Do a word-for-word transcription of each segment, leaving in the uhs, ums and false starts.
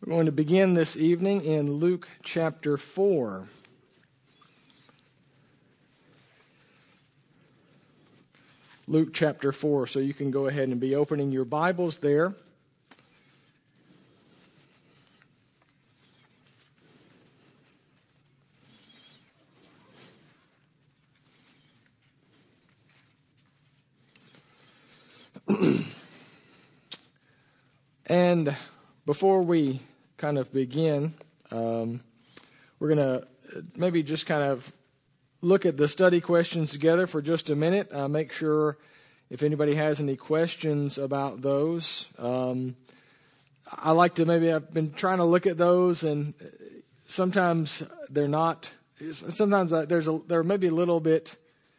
We're going to begin this evening in Luke chapter four. Luke chapter four, so you can go ahead and be opening your Bibles there. And before we kind of begin, um, we're going to maybe just kind of look at the study questions together for just a minute. Uh, make sure if anybody has any questions about those. Um, I like to maybe, I've been trying to look at those, and sometimes they're not, sometimes there's a, they're maybe a little bit,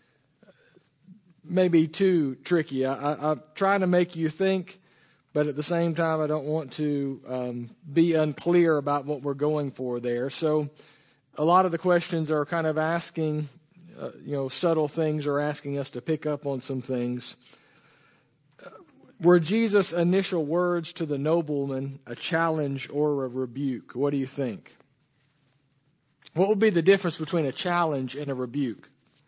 maybe too tricky. I, I, I'm trying to make you think, but at the same time, I don't want to um, be unclear about what we're going for there. So a lot of the questions are kind of asking, uh, you know, subtle things, or asking us to pick up on some things. Uh, were Jesus' initial words to the nobleman a challenge or a rebuke? What do you think? What would be the difference between a challenge and a rebuke?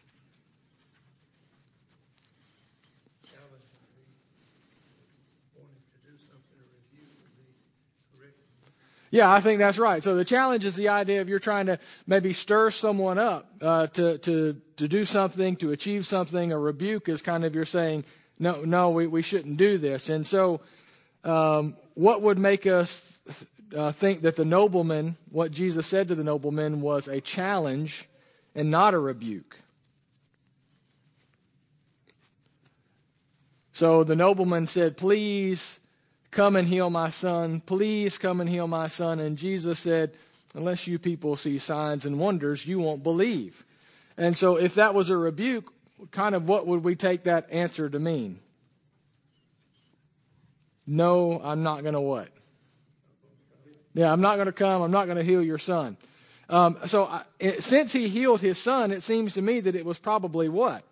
Yeah, I think that's right. So the challenge is the idea of you're trying to maybe stir someone up uh, to to to do something, to achieve something. A rebuke is kind of you're saying, no, no, we, we shouldn't do this. And so um, what would make us uh, think that the nobleman, what Jesus said to the nobleman, was a challenge and not a rebuke? So the nobleman said, please come and heal my son. Please come and heal my son. And Jesus said, unless you people see signs and wonders, you won't believe. And so if that was a rebuke, kind of what would we take that answer to mean? No, I'm not going to what? Yeah, I'm not going to come. I'm not going to heal your son. Um, so I, it, since he healed his son, it seems to me that it was probably what?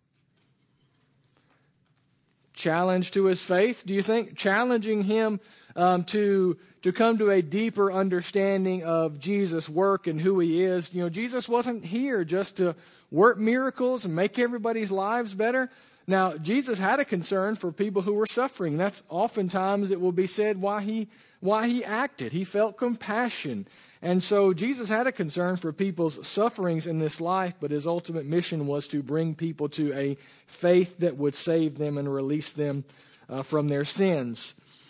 Challenge to his faith, do you think? Challenging him um, to to come to a deeper understanding of Jesus' work and who he is. You know, Jesus wasn't here just to work miracles and make everybody's lives better. Now, Jesus had a concern for people who were suffering. That's oftentimes, it will be said, why he why he acted. He felt compassion. And so Jesus had a concern for people's sufferings in this life, but his ultimate mission was to bring people to a faith that would save them and release them uh, from their sins.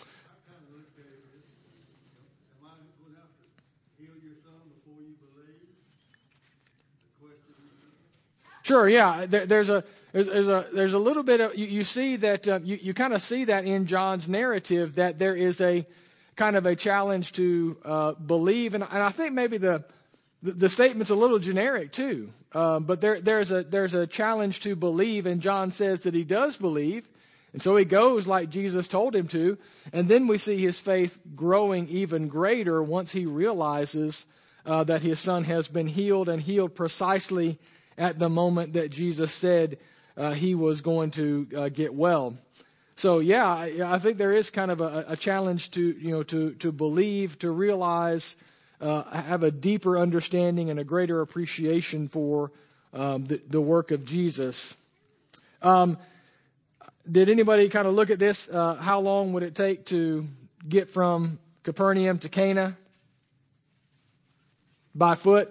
Sure, yeah. There, there's a there's, there's a there's a little bit of you, you see that uh, you you kind of see that in John's narrative, that there is a kind of a challenge to uh, believe, and, and I think maybe the, the the statement's a little generic too. Uh, but there there's a there's a challenge to believe, and John says that he does believe, and so he goes like Jesus told him to, and then we see his faith growing even greater once he realizes uh, that his son has been healed, and healed precisely at the moment that Jesus said uh, he was going to uh, get well. So yeah, I, I think there is kind of a, a challenge to you know to to believe, to realize, uh, have a deeper understanding and a greater appreciation for um, the, the work of Jesus. Um, did anybody kind of look at this? Uh, how long would it take to get from Capernaum to Cana by foot?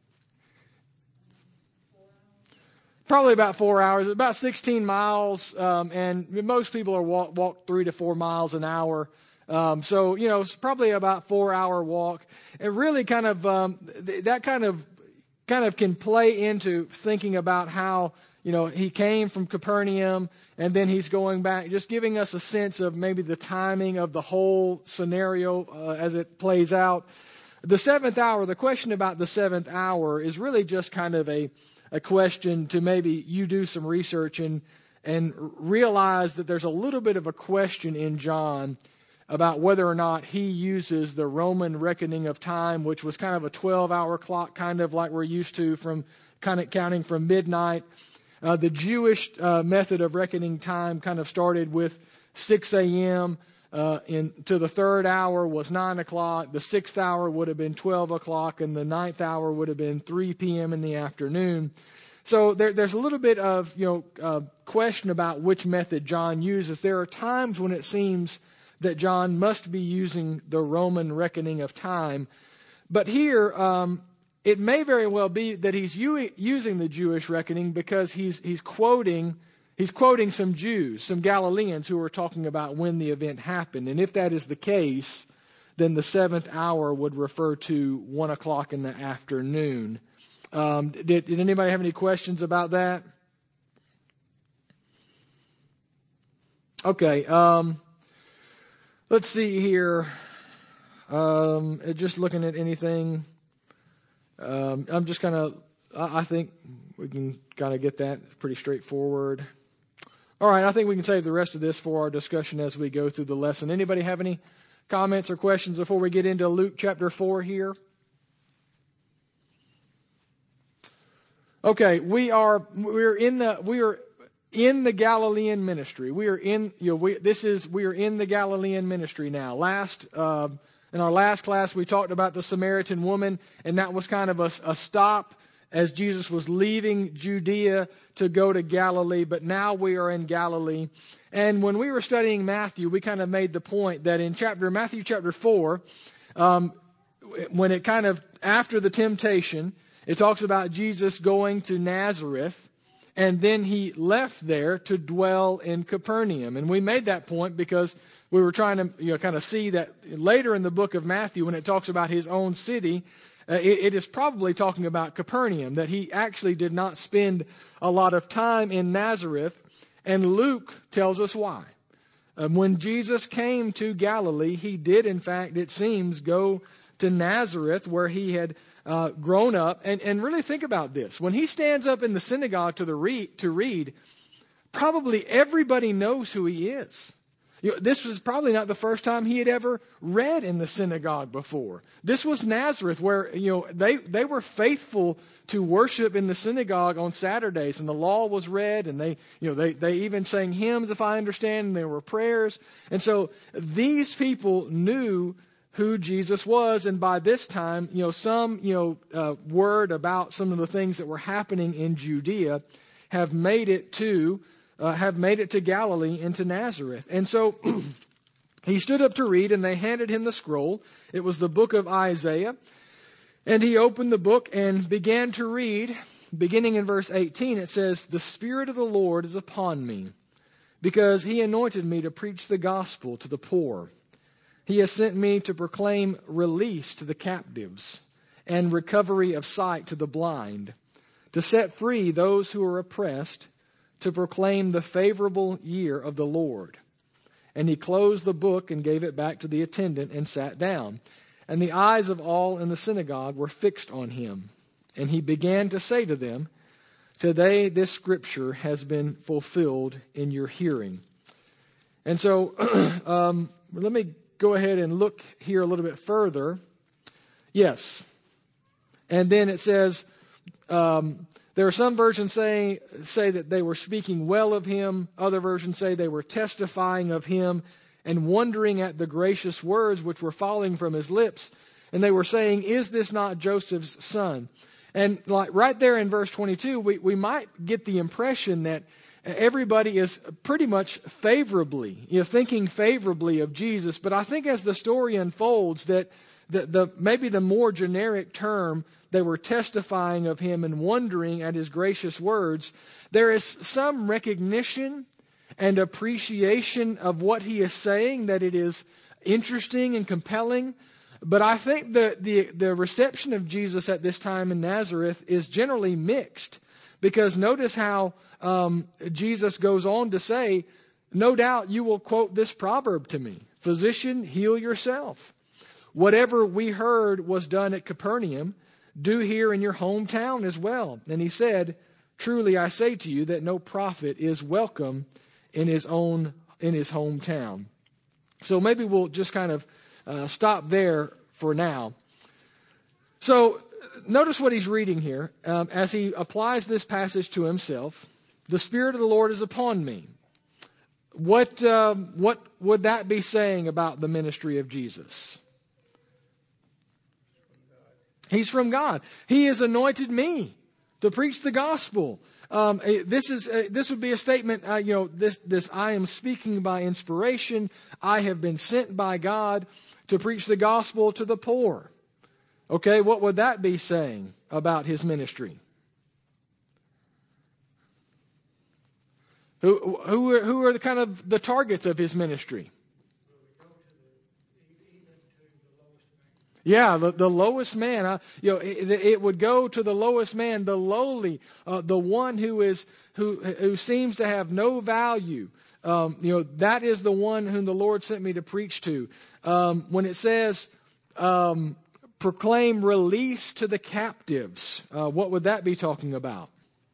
Probably about four hours, about sixteen miles, um, and most people are walk, walk three to four miles an hour. Um, so, you know, it's probably about four hour walk. It really kind of, um, th- that kind of, kind of can play into thinking about how, you know, he came from Capernaum and then he's going back, just giving us a sense of maybe the timing of the whole scenario uh, as it plays out. The seventh hour, the question about the seventh hour is really just kind of a, a question to maybe you do some research and and realize that there's a little bit of a question in John about whether or not he uses the Roman reckoning of time, which was kind of a twelve-hour clock, kind of like we're used to, from kind of counting from midnight. Uh, the Jewish uh, method of reckoning time kind of started with six a.m., uh, in, to the third hour was nine o'clock. The sixth hour would have been twelve o'clock, and the ninth hour would have been three p.m. in the afternoon. So there, there's a little bit of you know uh, question about which method John uses. There are times when it seems that John must be using the Roman reckoning of time. But here, um, it may very well be that he's u- using the Jewish reckoning because he's he's quoting he's quoting some Jews, some Galileans who are talking about when the event happened. And if that is the case, then the seventh hour would refer to one o'clock in the afternoon. Um, did, did anybody have any questions about that? Okay. Um, Let's see here. Um, just looking at anything. Um, I'm just kind of, I think we can kind of get that pretty straightforward. All right, I think we can save the rest of this for our discussion as we go through the lesson. Anybody have any comments or questions before we get into Luke chapter four here? Okay, we are we're in the we are in the Galilean ministry. We are in you know we this is we are in the Galilean ministry now. Last uh, in our last class we talked about the Samaritan woman, and that was kind of a, a stop as Jesus was leaving Judea to go to Galilee. But now we are in Galilee, and when we were studying Matthew, we kind of made the point that in chapter Matthew chapter four, um, when it kind of after the temptation, it talks about Jesus going to Nazareth, and then he left there to dwell in Capernaum. And we made that point because we were trying to you know, kind of see that later in the book of Matthew, when it talks about his own city, uh, it, it is probably talking about Capernaum, that he actually did not spend a lot of time in Nazareth. And Luke tells us why. Um, when Jesus came to Galilee, he did, in fact, it seems, go to Nazareth, where he had Uh, grown up. And, and really think about this. When he stands up in the synagogue to, the re- to read, probably everybody knows who he is. You know, this was probably not the first time he had ever read in the synagogue before. This was Nazareth, where you know they, they were faithful to worship in the synagogue on Saturdays, and the law was read, and they you know they, they even sang hymns, if I understand, and there were prayers. And so these people knew who Jesus was, and by this time, you know, some, you know, uh, word about some of the things that were happening in Judea have made it to, uh, have made it to Galilee and to Nazareth. And so he stood up to read, and they handed him the scroll. It was the book of Isaiah, and he opened the book and began to read. Beginning in verse eighteen, it says, "The Spirit of the Lord is upon me, because he anointed me to preach the gospel to the poor. He has sent me to proclaim release to the captives and recovery of sight to the blind, to set free those who are oppressed, to proclaim the favorable year of the Lord." And he closed the book and gave it back to the attendant and sat down. And the eyes of all in the synagogue were fixed on him. And he began to say to them, "Today this scripture has been fulfilled in your hearing." And so um, let me go ahead and look here a little bit further. Yes. And then it says, um, there are some versions say, say that they were speaking well of him. Other versions say they were testifying of him and wondering at the gracious words which were falling from his lips. And they were saying, "Is this not Joseph's son?" And like right there in verse twenty-two, we, we might get the impression that everybody is pretty much favorably, you know, thinking favorably of Jesus. But I think as the story unfolds, that the, the maybe the more generic term, they were testifying of him and wondering at his gracious words. There is some recognition and appreciation of what he is saying, that it is interesting and compelling. But I think the, the, the reception of Jesus at this time in Nazareth is generally mixed. Because notice how um, Jesus goes on to say, "No doubt you will quote this proverb to me, 'Physician, heal yourself. Whatever we heard was done at Capernaum, do here in your hometown as well.' And he said, 'Truly I say to you that no prophet is welcome in his own in his hometown.'" So maybe we'll just kind of uh, stop there for now. So notice what he's reading here um, as he applies this passage to himself. "The Spirit of the Lord is upon me." what, um, what would that be saying about the ministry of Jesus? He's from God. He has anointed me to preach the gospel. Um, this is uh, this would be a statement. Uh, you know, this this I am speaking by inspiration. I have been sent by God to preach the gospel to the poor. Okay, what would that be saying about his ministry? Who who are, who are the kind of the targets of his ministry? Yeah, the, the lowest man. Uh, you know, it, it would go to the lowest man, the lowly, uh, the one who is who who seems to have no value. Um, you know, that is the one whom the Lord sent me to preach to. Um, when it says um, proclaim release to the captives, uh, what would that be talking about?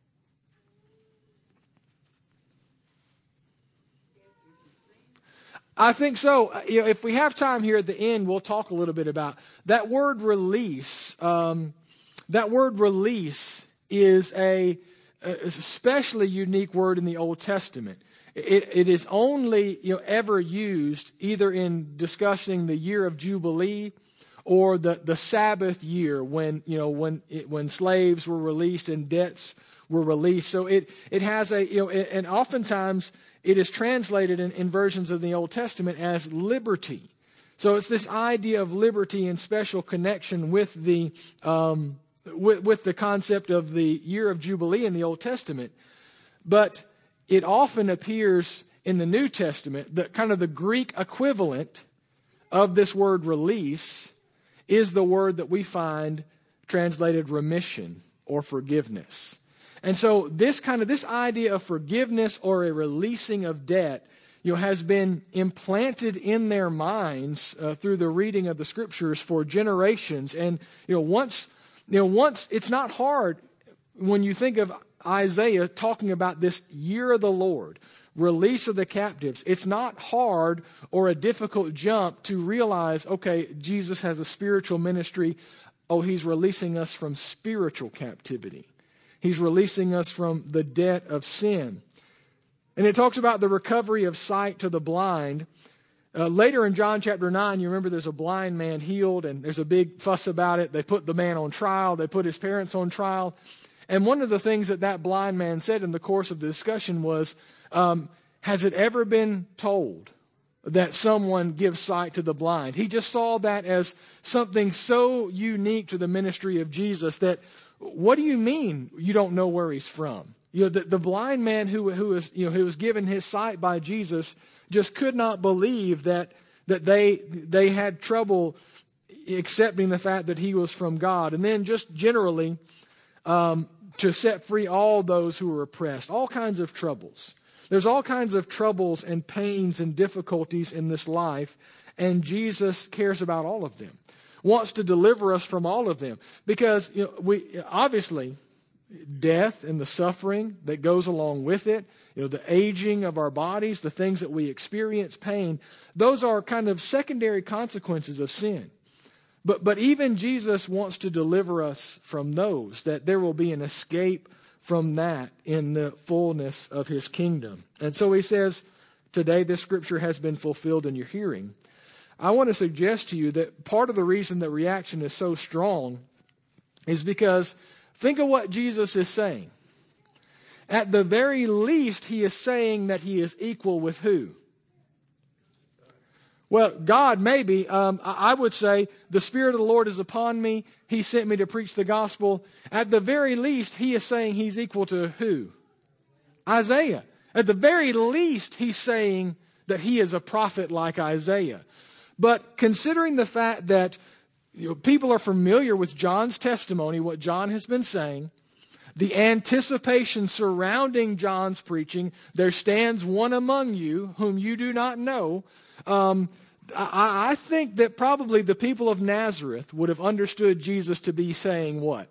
I think so. You know, if we have time here at the end, we'll talk a little bit about that word release. Um, that word release is a, a especially unique word in the Old Testament. It, it is only you know ever used either in discussing the year of Jubilee or the, the Sabbath year when you know when it, when slaves were released and debts were released. So it it has a you know and oftentimes it is translated in, in versions of the Old Testament as liberty. So it's this idea of liberty in special connection with the um, with, with the concept of the year of Jubilee in the Old Testament. But it often appears in the New Testament that kind of the Greek equivalent of this word release is the word that we find translated remission or forgiveness. And so this kind of, this idea of forgiveness or a releasing of debt, you know, has been implanted in their minds uh, through the reading of the scriptures for generations. And, you know, once, you know, once it's not hard when you think of Isaiah talking about this year of the Lord, release of the captives. It's not hard or a difficult jump to realize, okay, Jesus has a spiritual ministry. Oh, he's releasing us from spiritual captivity. He's releasing us from the debt of sin. And it talks about the recovery of sight to the blind. Uh, later in John chapter nine, you remember there's a blind man healed, and there's a big fuss about it. They put the man on trial. They put his parents on trial. And one of the things that that blind man said in the course of the discussion was, um, has it ever been told that someone gives sight to the blind? He just saw that as something so unique to the ministry of Jesus that, what do you mean you don't know where he's from? You know, the, the blind man who who was you know who was given his sight by Jesus just could not believe that that they they had trouble accepting the fact that he was from God. And then just generally um, to set free all those who were oppressed, all kinds of troubles. There's all kinds of troubles and pains and difficulties in this life, and Jesus cares about all of them. Wants to deliver us from all of them, because you know, we obviously death and the suffering that goes along with it, you know, the aging of our bodies, the things that we experience, pain, those are kind of secondary consequences of sin. But but even Jesus wants to deliver us from those, that there will be an escape from that in the fullness of his kingdom. And so he says, today this scripture has been fulfilled in your hearing. I want to suggest to you that part of the reason that reaction is so strong is because think of what Jesus is saying. At the very least, he is saying that he is equal with who? Well, God, maybe. Um, I would say the Spirit of the Lord is upon me. He sent me to preach the gospel. At the very least, he is saying he's equal to who? Isaiah. At the very least, he's saying that he is a prophet like Isaiah. But considering the fact that you know, people are familiar with John's testimony, what John has been saying, the anticipation surrounding John's preaching, there stands one among you whom you do not know. Um, I, I think that probably the people of Nazareth would have understood Jesus to be saying what?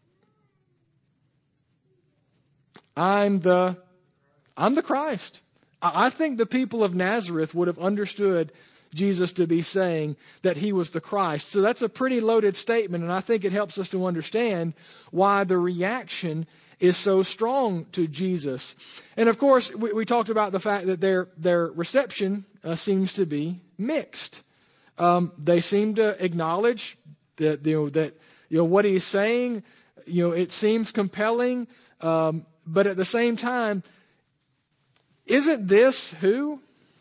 I'm the, I'm the Christ. I, I think the people of Nazareth would have understood Jesus to be saying that he was the Christ. So that's a pretty loaded statement, and I think it helps us to understand why the reaction is so strong to Jesus. And of course, we, we talked about the fact that their, their reception uh, seems to be mixed. Um, they seem to acknowledge that, you know, that, you know, what he's saying, you know, it seems compelling, um, but at the same time, isn't this who?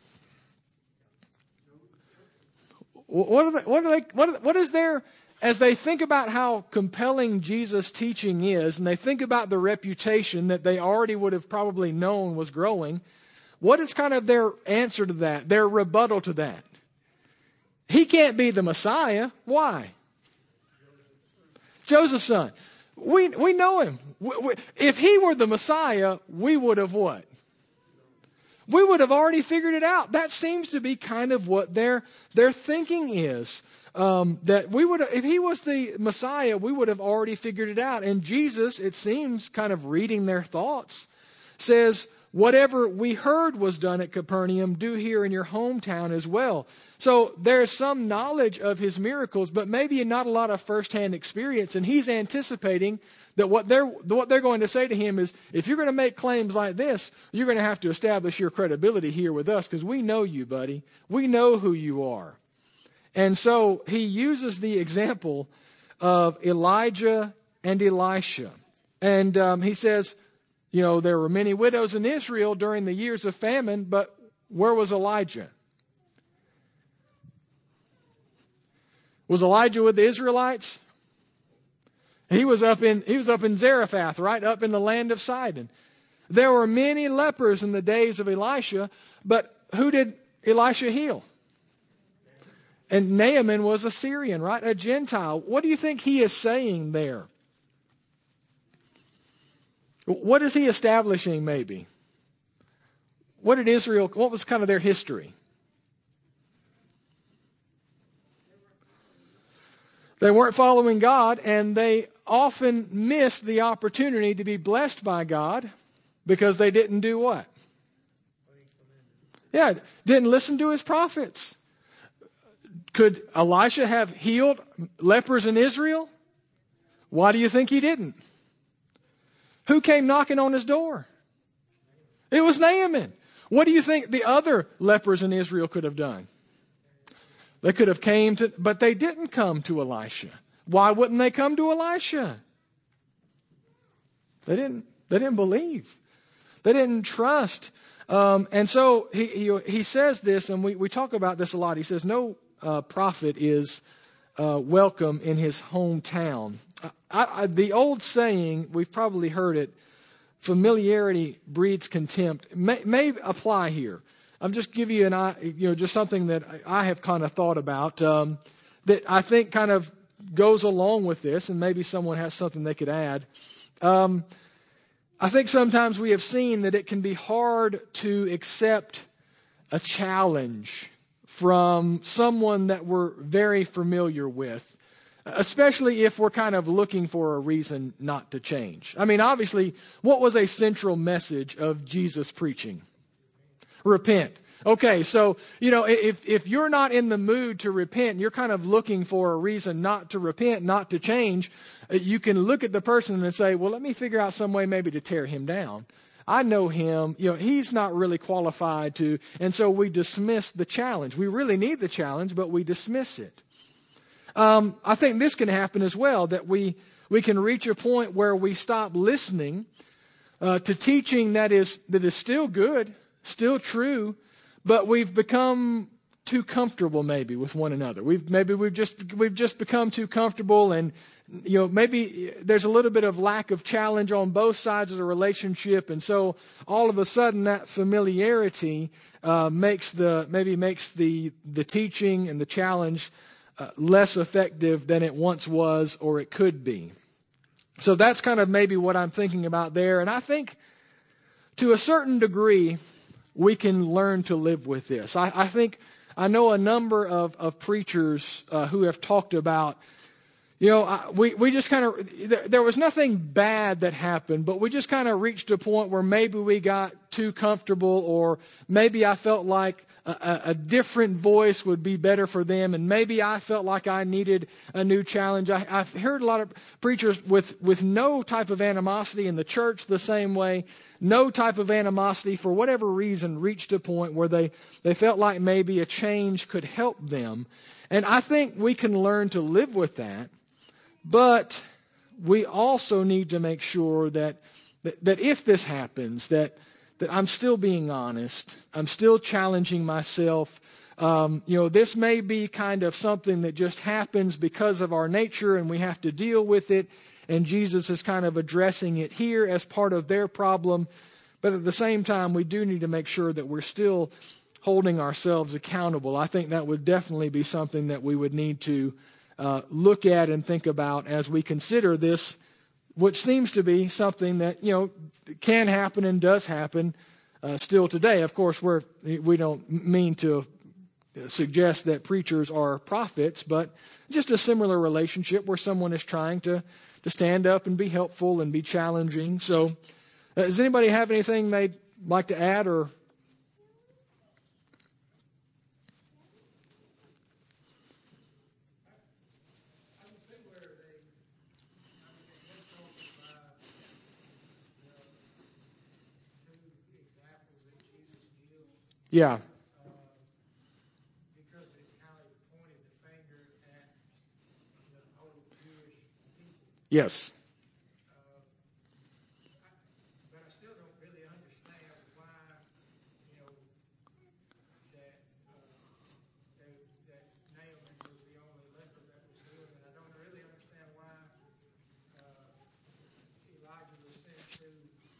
What are they, what are they, what, what is their, as they think about how compelling Jesus' teaching is, and they think about the reputation that they already would have probably known was growing, what is kind of their answer to that, their rebuttal to that? He can't be the Messiah. Why? Joseph's son. We we know him. We, we, if he were the Messiah, we would have what? We would have already figured it out. That seems to be kind of what their their thinking is. Um, that we would, if he was the Messiah, we would have already figured it out. And Jesus, it seems, kind of reading their thoughts, says, "Whatever we heard was done at Capernaum, do here in your hometown as well." So there's some knowledge of his miracles, but maybe not a lot of firsthand experience. And he's anticipating that what they're what they're going to say to him is, if you're going to make claims like this, you're going to have to establish your credibility here with us, because we know you, buddy. We know who you are. And so he uses the example of Elijah and Elisha. And um, he says, you know, there were many widows in Israel during the years of famine, but where was Elijah? Was Elijah with the Israelites? He was up in he was up in Zarephath, right up in the land of Sidon. There were many lepers in the days of Elisha, but who did Elisha heal? And Naaman was a Syrian, right? A Gentile. What do you think he is saying there? What is he establishing, maybe? What did Israel, what was kind of their history? They weren't following God, and they often missed the opportunity to be blessed by God because they didn't do what? Yeah, didn't listen to his prophets. Could Elisha have healed lepers in Israel? Why do you think he didn't? Who came knocking on his door? It was Naaman. What do you think the other lepers in Israel could have done? They could have came to, but they didn't come to Elisha. Why wouldn't they come to Elisha? They didn't. They didn't believe. They didn't trust. Um, and so he, he he says this, and we, we talk about this a lot. He says no uh, prophet is uh, welcome in his hometown. I, I, the old saying, we've probably heard it, familiarity breeds contempt, may, may apply here. I'm just giving you an, you know, just something that I have kind of thought about um, that I think kind of goes along with this, and maybe someone has something they could add. Um, I think sometimes we have seen that it can be hard to accept a challenge from someone that we're very familiar with, especially if we're kind of looking for a reason not to change. I mean, obviously, what was a central message of Jesus' preaching? Repent. Okay, so, you know, if if you're not in the mood to repent, you're kind of looking for a reason not to repent, not to change, you can look at the person and say, well, let me figure out some way maybe to tear him down. I know him, you know, he's not really qualified to, and so we dismiss the challenge. We really need the challenge, but we dismiss it. Um, I think this can happen as well, that we, we can reach a point where we stop listening uh, to teaching that is that is still good, still true, but we've become too comfortable maybe with one another. We've maybe we've just we've just become too comfortable, and you know maybe there's a little bit of lack of challenge on both sides of the relationship, and so all of a sudden that familiarity uh, makes the maybe makes the the teaching and the challenge uh, less effective than it once was or it could be. So that's kind of maybe what I'm thinking about there, and I think to a certain degree we can learn to live with this. I, I think I know a number of, of preachers uh, who have talked about, You know, I, we, we just kind of, there, there was nothing bad that happened, but we just kind of reached a point where maybe we got too comfortable, or maybe I felt like a, a, a different voice would be better for them, and maybe I felt like I needed a new challenge. I, I've heard a lot of preachers with, with no type of animosity in the church the same way, no type of animosity for whatever reason, reached a point where they, they felt like maybe a change could help them. And I think we can learn to live with that. But we also need to make sure that, that that if this happens, that that I'm still being honest, I'm still challenging myself. Um, you know, this may be kind of something that just happens because of our nature, and we have to deal with it. And Jesus is kind of addressing it here as part of their problem. But at the same time, we do need to make sure that we're still holding ourselves accountable. I think that would definitely be something that we would need to Uh, look at and think about as we consider this, which seems to be something that, you know, can happen and does happen uh, still today. Of course, we're, we don't mean to suggest that preachers are prophets, but just a similar relationship where someone is trying to, to stand up and be helpful and be challenging. So uh, does anybody have anything they'd like to add or yeah. Because it kind of pointed the finger at the whole Jewish people. Yes. Uh, I, but I still don't really understand why, you know, that uh, they, that Naaman was the only leper that was healed, and I don't really understand why uh, Elijah was sent to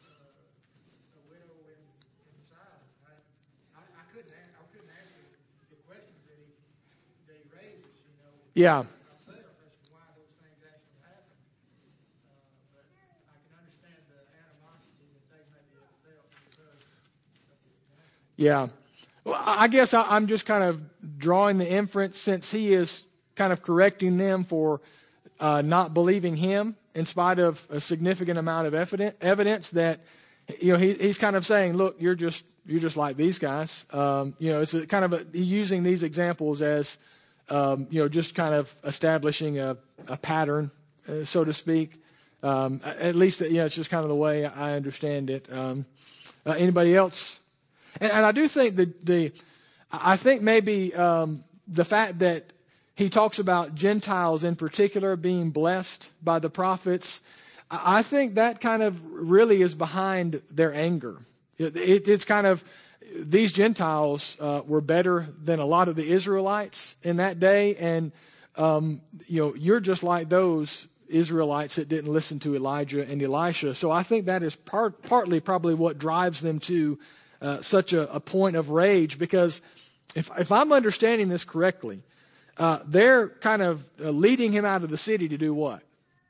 uh, a widow in, in Sidon. I, I, I couldn't I couldn't answer the questions that he they raises, you know. Yeah. Myself as to why those things actually happen. Uh, but I can understand the animosity that they maybe have felt because of the example. Yeah. Well, I guess I- I'm just kind of drawing the inference, since he is kind of correcting them for uh, not believing him in spite of a significant amount of evidence, evidence that, you know, he, he's kind of saying, look, you're just you're just like these guys. Um, you know, it's a kind of a, using these examples as, um, you know, just kind of establishing a, a pattern, uh, so to speak. Um, at least, you know, it's just kind of the way I understand it. Um, uh, anybody else? And, and I do think that the, I think maybe um, the fact that he talks about Gentiles in particular being blessed by the prophets, I think that kind of really is behind their anger. It, it, it's kind of, these Gentiles uh, were better than a lot of the Israelites in that day, and um, you know, you're just like those Israelites that didn't listen to Elijah and Elisha. So I think that is part, partly probably what drives them to uh, such a, a point of rage, because if, if I'm understanding this correctly, uh, they're kind of uh, leading him out of the city to do what?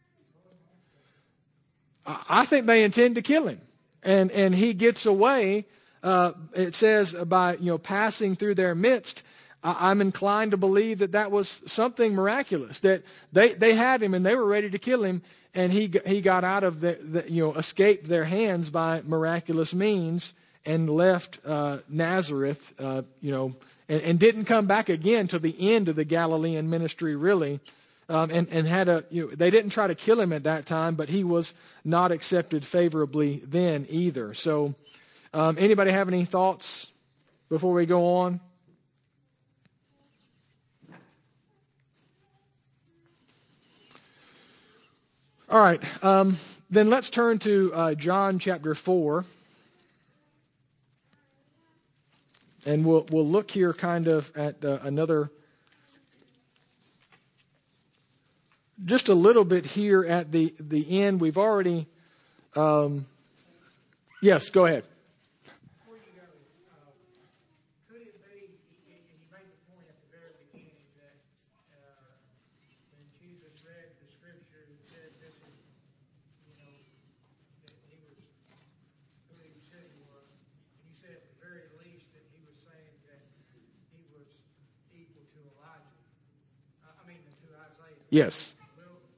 I, I think they intend to kill him. And and he gets away, uh, it says, by, you know, passing through their midst. I, I'm inclined to believe that that was something miraculous, that they, they had him and they were ready to kill him, and he he got out of the, the you know, escaped their hands by miraculous means and left uh, Nazareth, uh, you know, and, and didn't come back again till the end of the Galilean ministry, really. Um, and, and had a, you know, they didn't try to kill him at that time, but he was not accepted favorably then either. So, um, anybody have any thoughts before we go on? All right, um, then let's turn to uh, John chapter four, and we'll we'll look here kind of at uh, another. Just a little bit here at the, the end. We've already, um, yes, go ahead. Before you go, uh, could it be, and you made the point at the very beginning that uh, when Jesus read the scripture and said this is, you know, that he was who he said he was, and you said at the very least that he was saying that he was equal to Elijah, uh, I mean to Isaiah. Yes. Will,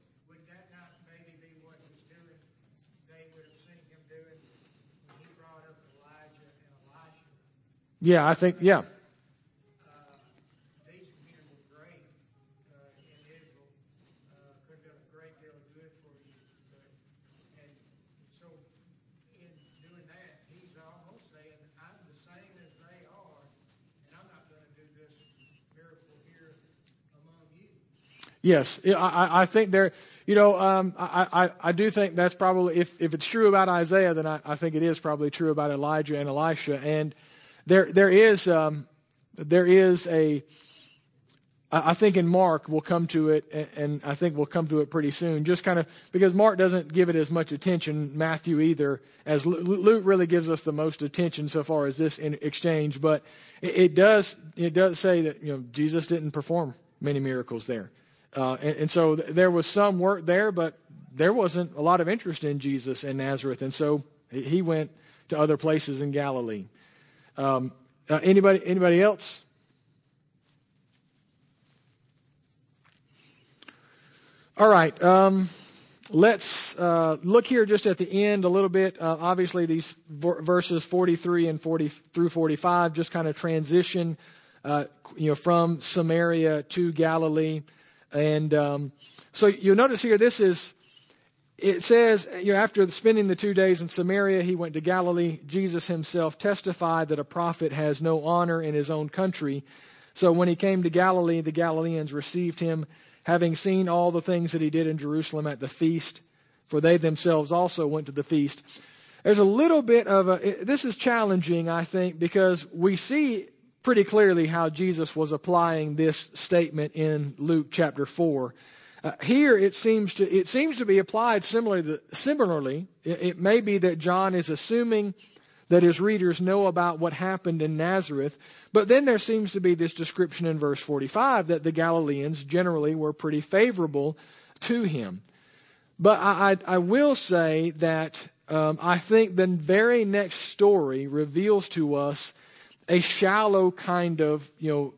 Yeah, I think, yeah. Uh, these men were great uh, in Israel. Uh, could have done a great deal of good for you. But, and so in doing that, he's almost saying, I'm the same as they are, and I'm not going to do this miracle here among you. Yes, I, I- I think there, you know, um, I, I, I do think that's probably, if, if it's true about Isaiah, then I, I think it is probably true about Elijah and Elisha. And there there is um, there is a, I I think in Mark we'll come to it, and, and I think we'll come to it pretty soon, just kind of, because Mark doesn't give it as much attention, Matthew either, as Lu- Luke really gives us the most attention so far as this in exchange. But it, it does it does say that, you know, Jesus didn't perform many miracles there. Uh, and, and so th- there was some work there, but there wasn't a lot of interest in Jesus in Nazareth. And so he he went to other places in Galilee. Um, uh, anybody, anybody else? All right. Um, let's uh, look here just at the end a little bit. Uh, obviously, these v- verses forty-three and forty through forty-five just kind of transition, uh, you know, from Samaria to Galilee. And um, so you'll notice here, this is, it says, you know, after spending the two days in Samaria, he went to Galilee. Jesus himself testified that a prophet has no honor in his own country. So when he came to Galilee, the Galileans received him, having seen all the things that he did in Jerusalem at the feast, for they themselves also went to the feast. There's a little bit of a, this is challenging, I think, because we see pretty clearly how Jesus was applying this statement in Luke chapter four. Uh, here it seems to it seems to be applied similarly. Similarly, it, it may be that John is assuming that his readers know about what happened in Nazareth, but then there seems to be this description in verse forty-five that the Galileans generally were pretty favorable to him. But I, I, I will say that um, I think the very next story reveals to us a shallow kind of, you know,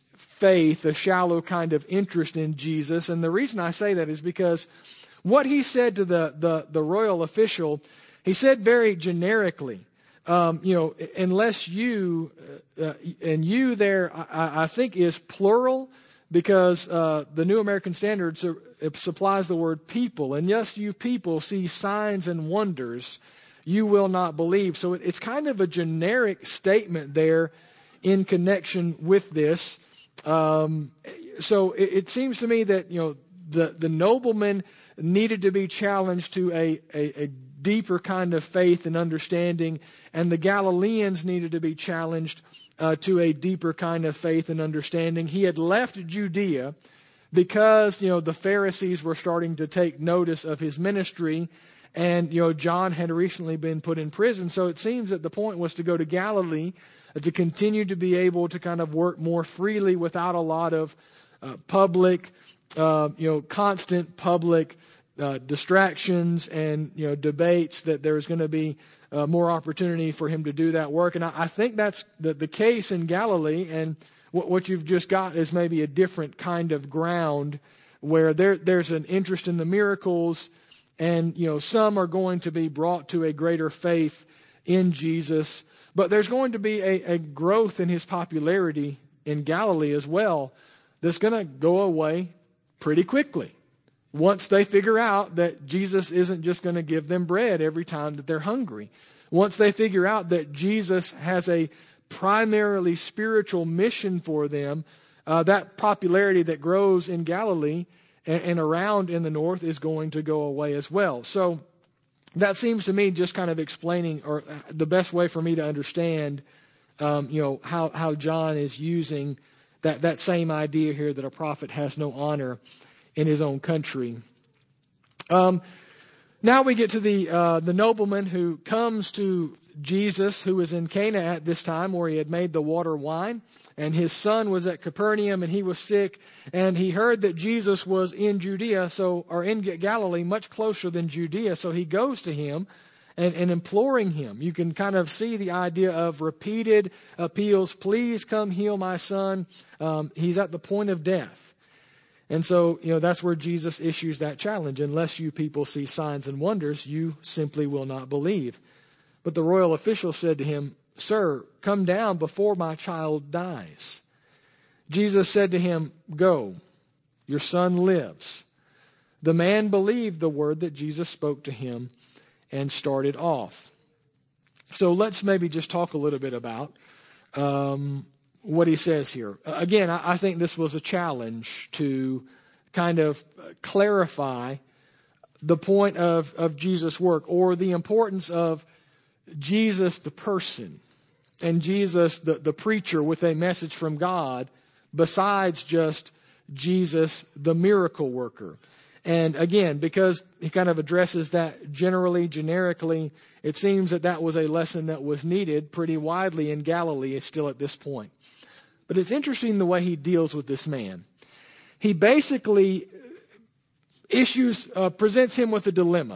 faith, a shallow kind of interest in Jesus. And the reason I say that is because what he said to the, the, the royal official, he said very generically, um, you know, unless you, uh, and you there, I, I think is plural, because uh, the New American Standard su- supplies the word people. Unless you people see signs and wonders, you will not believe. So it, it's kind of a generic statement there in connection with this. Um, so it, it seems to me that, you know, the, the nobleman needed to be challenged to a, a, a deeper kind of faith and understanding, and the Galileans needed to be challenged uh, to a deeper kind of faith and understanding. He had left Judea because, you know, the Pharisees were starting to take notice of his ministry. And, you know, John had recently been put in prison. So it seems that the point was to go to Galilee, uh, to continue to be able to kind of work more freely without a lot of uh, public, uh, you know, constant public uh, distractions and, you know, debates, that there was going to be uh, more opportunity for him to do that work. And I, I think that's the, the case in Galilee. And what, what you've just got is maybe a different kind of ground where there there's an interest in the miracles. And, you know, some are going to be brought to a greater faith in Jesus. But there's going to be a, a growth in his popularity in Galilee as well that's going to go away pretty quickly once they figure out that Jesus isn't just going to give them bread every time that they're hungry. Once they figure out that Jesus has a primarily spiritual mission for them, uh, that popularity that grows in Galilee and, and around in the north is going to go away as well. So that seems to me just kind of explaining, or the best way for me to understand, um, you know, how, how John is using that, that same idea here that a prophet has no honor in his own country. Um, now we get to the uh, the nobleman who comes to Jesus, who was in Cana at this time, where he had made the water wine, and his son was at Capernaum, and he was sick, and he heard that Jesus was in Judea, so or in Galilee, much closer than Judea. So he goes to him and, and imploring him. You can kind of see the idea of repeated appeals. Please come heal my son. Um, he's at the point of death. And so, you know, that's where Jesus issues that challenge. Unless you people see signs and wonders, you simply will not believe. But the royal official said to him, "Sir, come down before my child dies." Jesus said to him, "Go, your son lives." The man believed the word that Jesus spoke to him and started off. So let's maybe just talk a little bit about um, what he says here. Again, I, I think this was a challenge to kind of clarify the point of, of Jesus' work, or the importance of Jesus the person and Jesus the, the preacher with a message from God, besides just Jesus the miracle worker. And again, because he kind of addresses that generally, generically, it seems that that was a lesson that was needed pretty widely in Galilee still at this point. But it's interesting the way he deals with this man. He basically issues, uh, presents him with a dilemma.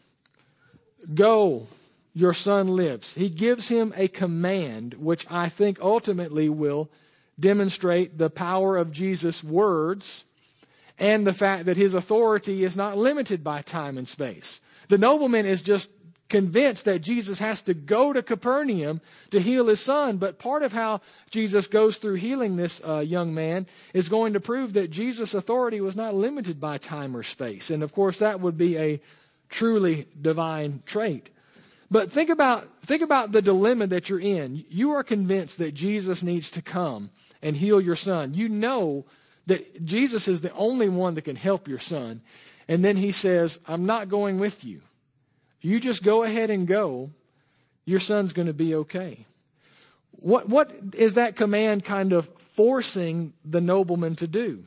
Go, your son lives. He gives him a command, which I think ultimately will demonstrate the power of Jesus' words and the fact that his authority is not limited by time and space. The nobleman is just convinced that Jesus has to go to Capernaum to heal his son, but part of how Jesus goes through healing this uh, young man is going to prove that Jesus' authority was not limited by time or space. And of course, that would be a truly divine trait. But think about, think about the dilemma that you're in. You are convinced that Jesus needs to come and heal your son. You know that Jesus is the only one that can help your son. And then he says, "I'm not going with you. You just go ahead and go. Your son's going to be okay." What, what is that command kind of forcing the nobleman to do?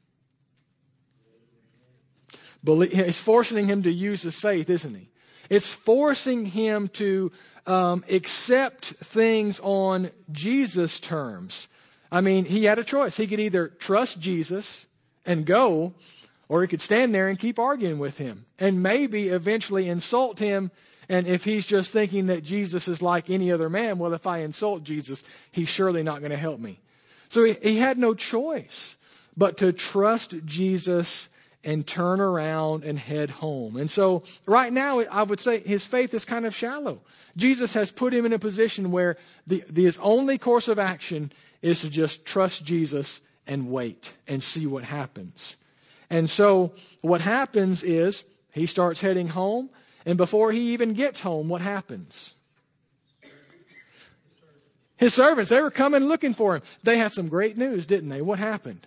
It's forcing him to use his faith, isn't he? It's forcing him to um, accept things on Jesus' terms. I mean, he had a choice. He could either trust Jesus and go, or he could stand there and keep arguing with him and maybe eventually insult him. And if he's just thinking that Jesus is like any other man, well, if I insult Jesus, he's surely not going to help me. So he, he had no choice but to trust Jesus and turn around and head home. And so right now, I would say his faith is kind of shallow. Jesus has put him in a position where the, the his only course of action is to just trust Jesus and wait and see what happens. And so what happens is he starts heading home, and before he even gets home, what happens? His servants, they were coming looking for him. They had some great news, didn't they? What happened?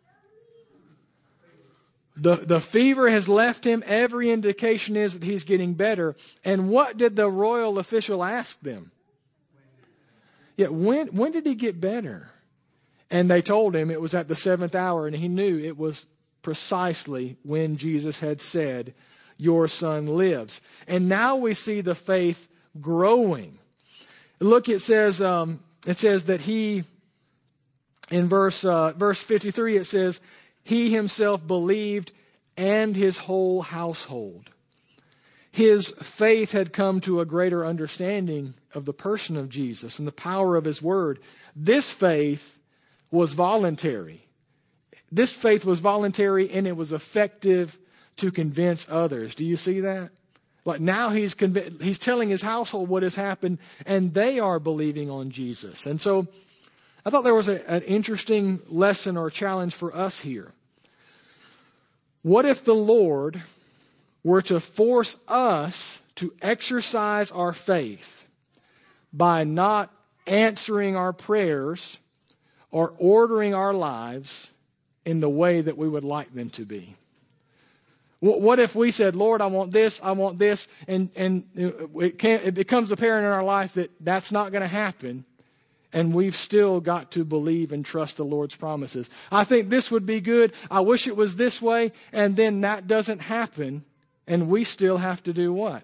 The, the fever has left him. Every indication is that he's getting better. And what did the royal official ask them? Yeah, when, when did he get better? And they told him it was at the seventh hour, and he knew it was precisely when Jesus had said, "Your son lives." And now we see the faith growing. Look, it says, um, it says that he, in verse, uh, verse fifty-three, it says, he himself believed and his whole household. His faith had come to a greater understanding of the person of Jesus and the power of his word. This faith was voluntary. This faith was voluntary, and it was effective to convince others. Do you see that? Like now he's conv- he's telling his household what has happened, and they are believing on Jesus. And so I thought there was a, an interesting lesson or challenge for us here. What if the Lord were to force us to exercise our faith by not answering our prayers or ordering our lives in the way that we would like them to be? What if we said, "Lord, I want this, I want this," and, and it, can't, it becomes apparent in our life that that's not going to happen, and we've still got to believe and trust the Lord's promises? I think this would be good. I wish it was this way, and then that doesn't happen, and we still have to do what?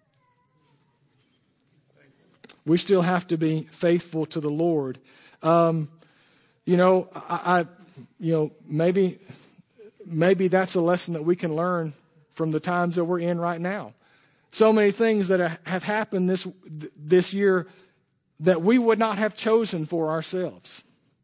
We still have to be faithful to the Lord. Um, you know, I, I, you know, maybe... Maybe that's a lesson that we can learn from the times that we're in right now. So many things that have happened this this year that we would not have chosen for ourselves.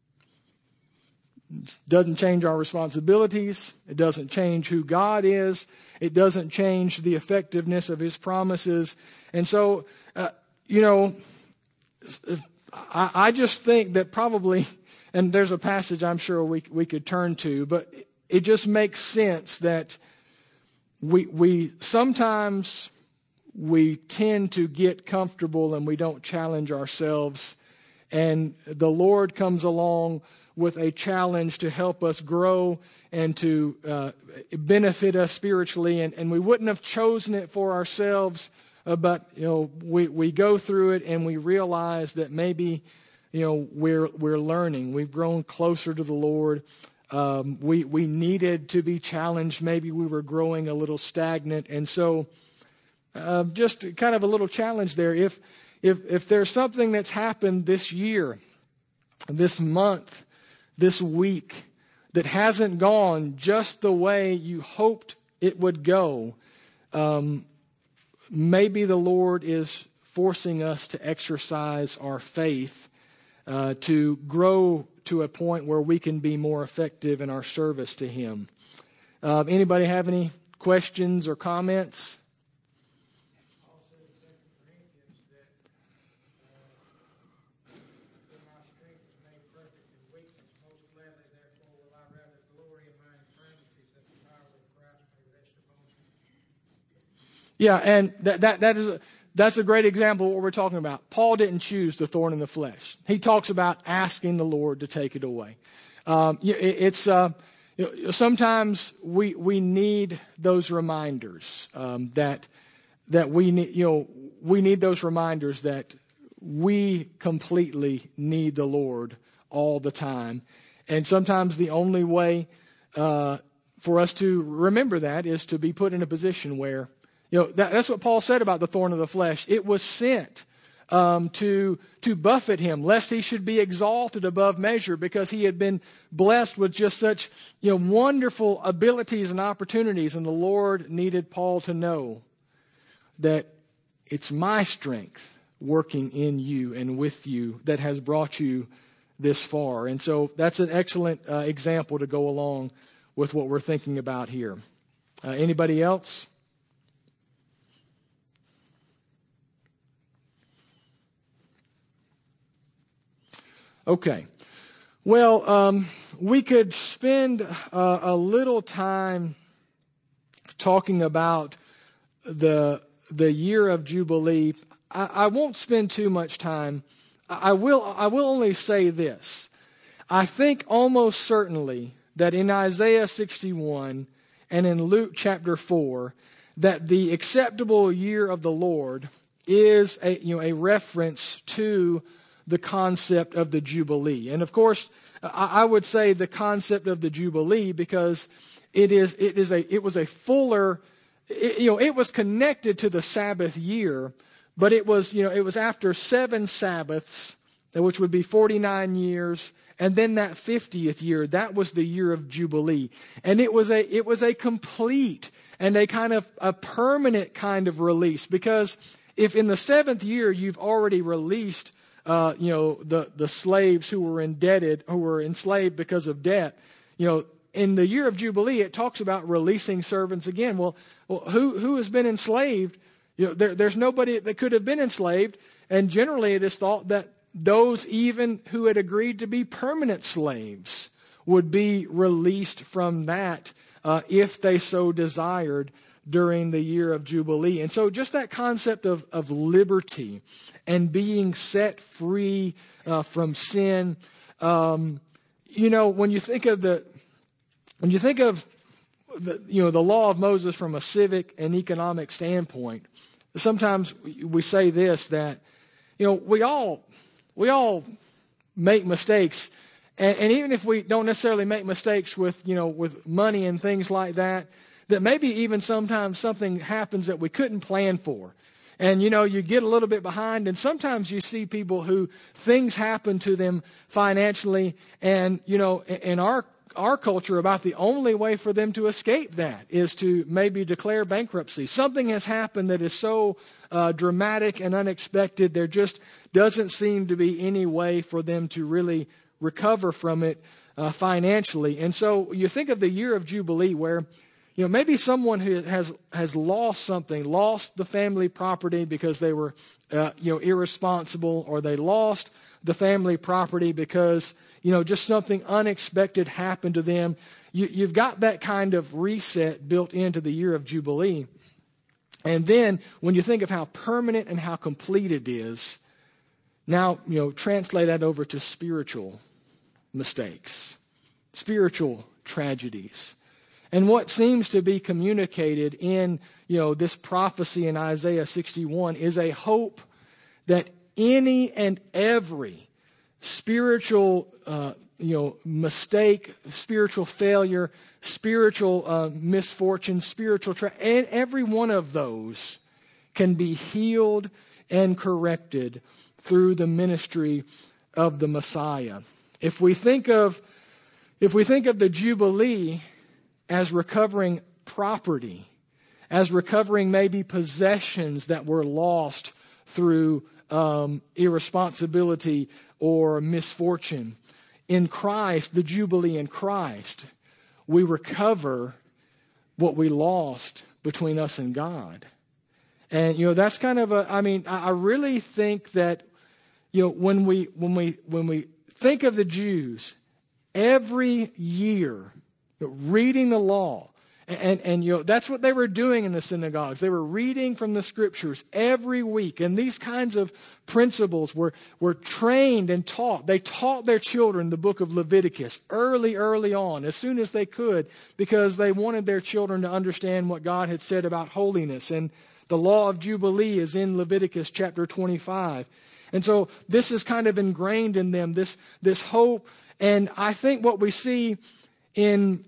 It doesn't change our responsibilities. It doesn't change who God is. It doesn't change the effectiveness of his promises. And so, uh, you know, I, I just think that probably, and there's a passage I'm sure we we could turn to, but it just makes sense that we we sometimes we tend to get comfortable and we don't challenge ourselves, and the Lord comes along with a challenge to help us grow and to uh, benefit us spiritually, and, and we wouldn't have chosen it for ourselves, uh, but you know we, we go through it and we realize that maybe you know we're we're learning, we've grown closer to the Lord. Um, we we needed to be challenged. Maybe we were growing a little stagnant, and so uh, just kind of a little challenge there. If if if there's something that's happened this year, this month, this week, that hasn't gone just the way you hoped it would go, um, maybe the Lord is forcing us to exercise our faith uh, to grow to a point where we can be more effective in our service to Him. Uh, anybody have any questions or comments? Yeah, and that that that is a, that's a great example of what we're talking about. Paul didn't choose the thorn in the flesh. He talks about asking the Lord to take it away. Um, it, it's uh, you know, sometimes we we need those reminders um, that that we need. You know, we need those reminders that we completely need the Lord all the time, and sometimes the only way uh, for us to remember that is to be put in a position where. You know, that, that's what Paul said about the thorn of the flesh. It was sent um, to, to buffet him, lest he should be exalted above measure, because he had been blessed with just such you know, wonderful abilities and opportunities. And the Lord needed Paul to know that it's my strength working in you and with you that has brought you this far. And so that's an excellent uh, example to go along with what we're thinking about here. Uh, anybody else? Okay. Well, um, we could spend uh, a little time talking about the the year of Jubilee. I, I won't spend too much time. I will. I will only say this. I think almost certainly that in Isaiah sixty-one and in Luke chapter four, that the acceptable year of the Lord is a you know a reference to the concept of the Jubilee. And of course, I would say the concept of the Jubilee because it is it is a it was a fuller it, you know it was connected to the Sabbath year, but it was you know it was after seven Sabbaths, which would be forty-nine years, and then that fiftieth year, that was the year of Jubilee. And it was a it was a complete and a kind of a permanent kind of release, because if in the seventh year you've already released Uh, you know, the, the slaves who were indebted, who were enslaved because of debt, you know, in the year of Jubilee, it talks about releasing servants again. Well, well who, who has been enslaved? You know, there, there's nobody that could have been enslaved. And generally it is thought that those even who had agreed to be permanent slaves would be released from that uh, if they so desired during the year of Jubilee. And so just that concept of, of liberty and being set free uh, from sin. Um, you know, when you think of the, when you think of the, you know, the law of Moses from a civic and economic standpoint, sometimes we say this, that, you know, we all, we all make mistakes. And, and even if we don't necessarily make mistakes with, you know, with money and things like that, that maybe even sometimes something happens that we couldn't plan for. And, you know, you get a little bit behind, and sometimes you see people who things happen to them financially, and, you know, in our our culture, about the only way for them to escape that is to maybe declare bankruptcy. Something has happened that is so uh, dramatic and unexpected, there just doesn't seem to be any way for them to really recover from it uh, financially. And so you think of the year of Jubilee where, You know, maybe someone who has, has lost something, lost the family property because they were, uh, you know, irresponsible, or they lost the family property because, you know, just something unexpected happened to them. You, you've got that kind of reset built into the year of Jubilee. And then when you think of how permanent and how complete it is, now, you know, translate that over to spiritual mistakes, spiritual tragedies. And what seems to be communicated in, you know, this prophecy in Isaiah sixty-one is a hope that any and every spiritual, uh, you know, mistake, spiritual failure, spiritual uh, misfortune, spiritual, tra- and every one of those can be healed and corrected through the ministry of the Messiah. If we think of, if we think of the Jubilee as recovering property, as recovering maybe possessions that were lost through um, irresponsibility or misfortune. In Christ, the Jubilee in Christ, we recover what we lost between us and God. And, you know, that's kind of a, I mean, I really think that, you know, when we, when we, when we think of the Jews, every year, reading the law, and, and, and you know, that's what they were doing in the synagogues. They were reading from the scriptures every week. And these kinds of principles were, were trained and taught. They taught their children the book of Leviticus early, early on, as soon as they could, because they wanted their children to understand what God had said about holiness. And the law of Jubilee is in Leviticus chapter twenty-five. And so this is kind of ingrained in them, this, this hope. And I think what we see in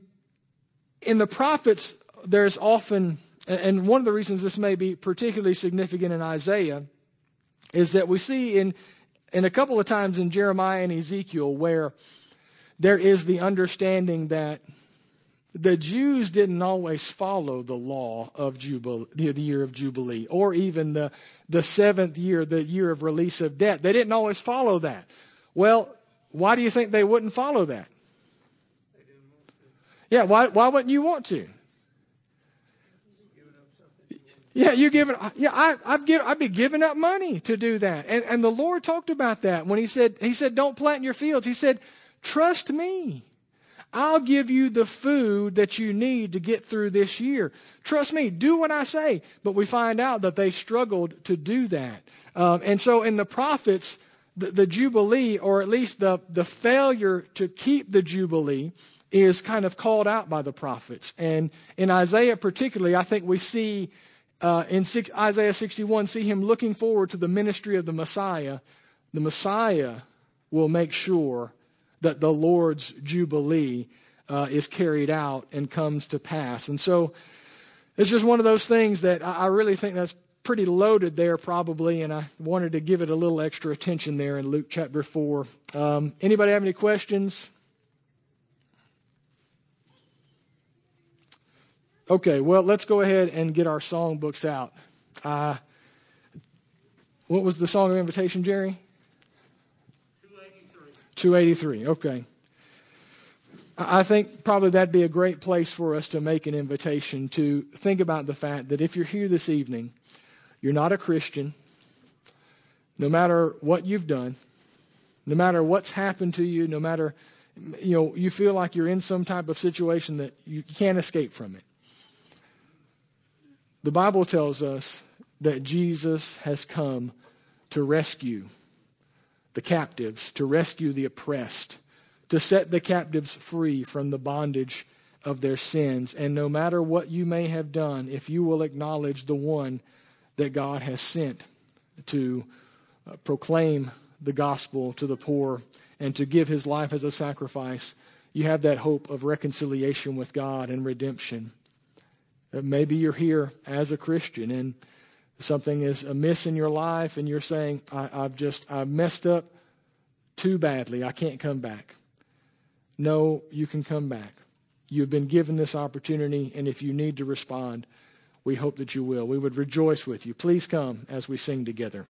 In the prophets, there's often, and one of the reasons this may be particularly significant in Isaiah, is that we see in, in a couple of times in Jeremiah and Ezekiel where there is the understanding that the Jews didn't always follow the law of Jubilee, the year of Jubilee, or even the, the seventh year, the year of release of debt. They didn't always follow that. Well, why do you think they wouldn't follow that? Yeah, why why wouldn't you want to? Yeah, you giving. Yeah, I, I've given. I've been giving up money to do that, and and the Lord talked about that when He said He said, "Don't plant in your fields." He said, "Trust me, I'll give you the food that you need to get through this year. Trust me, do what I say." But we find out that they struggled to do that, um, and so in the prophets, the, the Jubilee, or at least the the failure to keep the Jubilee, is kind of called out by the prophets. And in Isaiah particularly, I think we see uh, in six, Isaiah sixty-one, see him looking forward to the ministry of the Messiah. The Messiah will make sure that the Lord's Jubilee uh, is carried out and comes to pass. And so it's just one of those things that I, I really think that's pretty loaded there probably, and I wanted to give it a little extra attention there in Luke chapter four. Um, anybody have any questions? Okay, well, let's go ahead and get our song books out. Uh, what was the song of invitation, Jerry? two eighty-three. two eighty-three, okay. I think probably that'd be a great place for us to make an invitation to think about the fact that if you're here this evening, you're not a Christian, no matter what you've done, no matter what's happened to you, no matter, you know, you feel like you're in some type of situation that you can't escape from it. The Bible tells us that Jesus has come to rescue the captives, to rescue the oppressed, to set the captives free from the bondage of their sins. And no matter what you may have done, if you will acknowledge the one that God has sent to uh, proclaim the gospel to the poor and to give his life as a sacrifice, you have that hope of reconciliation with God and redemption. Maybe you're here as a Christian and something is amiss in your life and you're saying, I, I've just, I've messed up too badly. I can't come back. No, you can come back. You've been given this opportunity, and if you need to respond, we hope that you will. We would rejoice with you. Please come as we sing together.